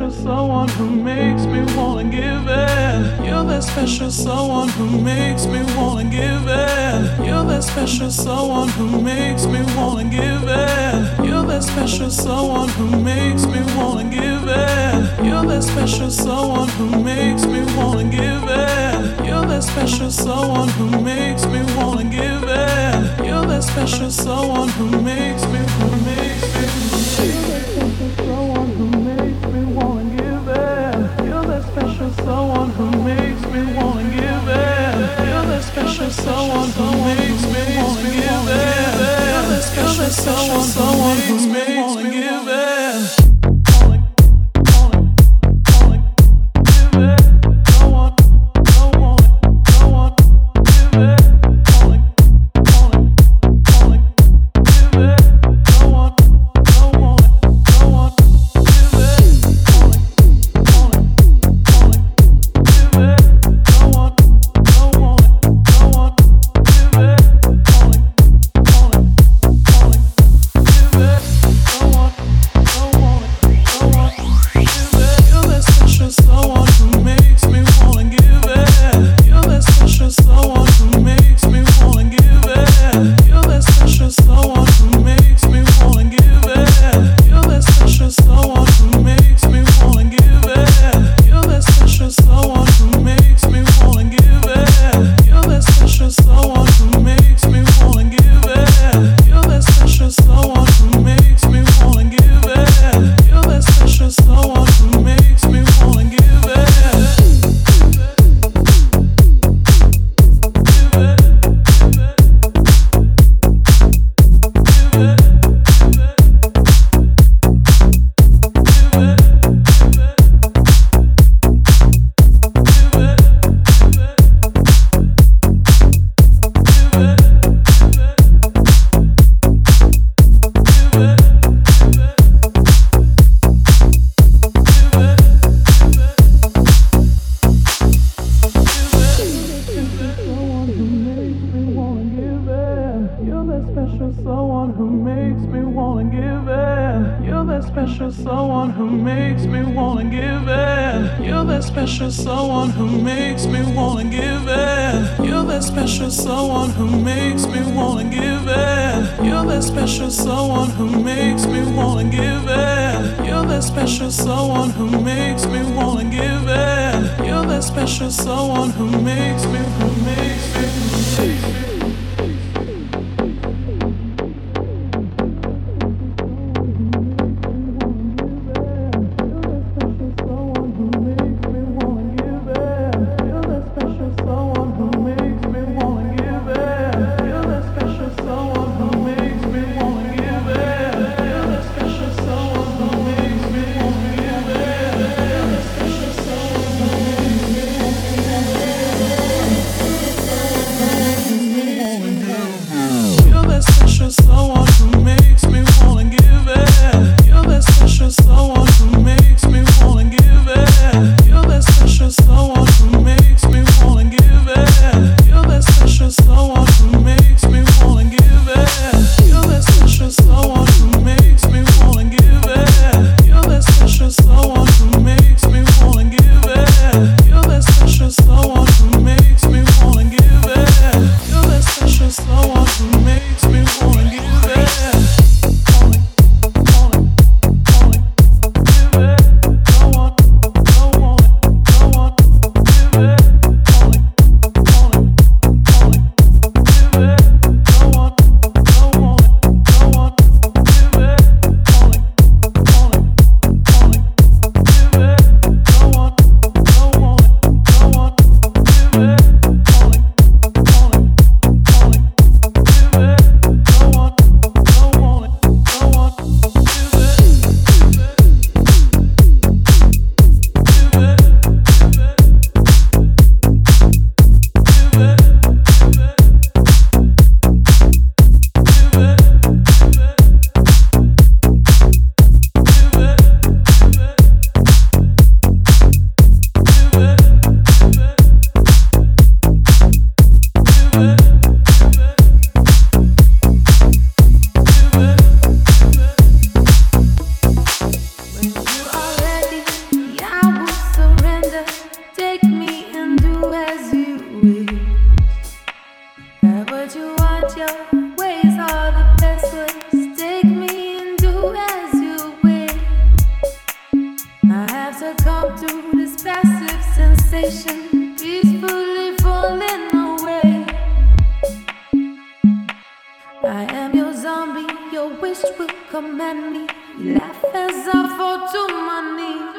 special someone who makes me wanna give in. You're that special someone who makes me wanna give in. You're that special someone who makes me wanna give in. You're that special someone who makes me wanna give in. You're that special someone who makes me wanna give in. You're that special someone who makes me wanna give in. You're that special someone who makes me someone who makes me wanna give in. You're that special someone who makes me wanna give in. You're that special someone who makes me wanna give in. You're that special someone who makes me give in. Someone who makes me wanna give in. You're that special someone who makes me wanna give in. You're that special someone who makes me wanna give in. You're that special someone who makes me wanna give in. You're that special someone who makes me wanna give in. You're that special someone who makes me wanna give in. You're that special someone who makes me. station, peacefully falling away. I am your zombie, your wish will command me. You laugh as I fall to my knees.